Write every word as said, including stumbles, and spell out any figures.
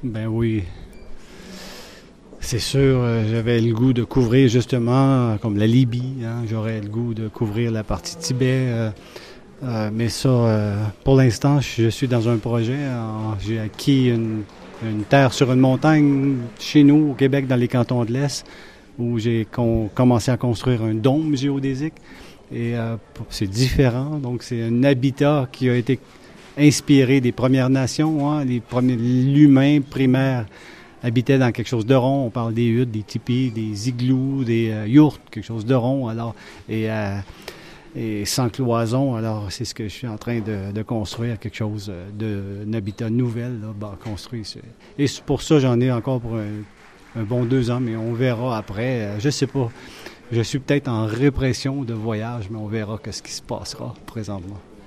Ben oui. C'est sûr, euh, j'avais le goût de couvrir justement, comme la Libye, hein, j'aurais le goût de couvrir la partie Tibet. Euh, euh, mais ça, euh, pour l'instant, je suis dans un projet. Euh, j'ai acquis une, une terre sur une montagne chez nous, au Québec, dans les cantons de l'Est, où j'ai con- commencé à construire un dôme géodésique. Et euh, c'est différent, donc c'est un habitat qui a été inspiré des Premières Nations, hein, les premiers, l'humain primaire habitait dans quelque chose de rond. On parle des huttes, des tipis, des igloos, des euh, yourtes, quelque chose de rond. Alors, et, euh, et sans cloison. Alors, c'est ce que je suis en train de, de construire, quelque chose de, d'un habitat nouvel, là, bah, construit. C'est, et pour ça, j'en ai encore pour un, un bon deux ans, mais on verra après. Je sais pas. Je suis peut-être en répression de voyage, mais on verra ce qui se passera présentement.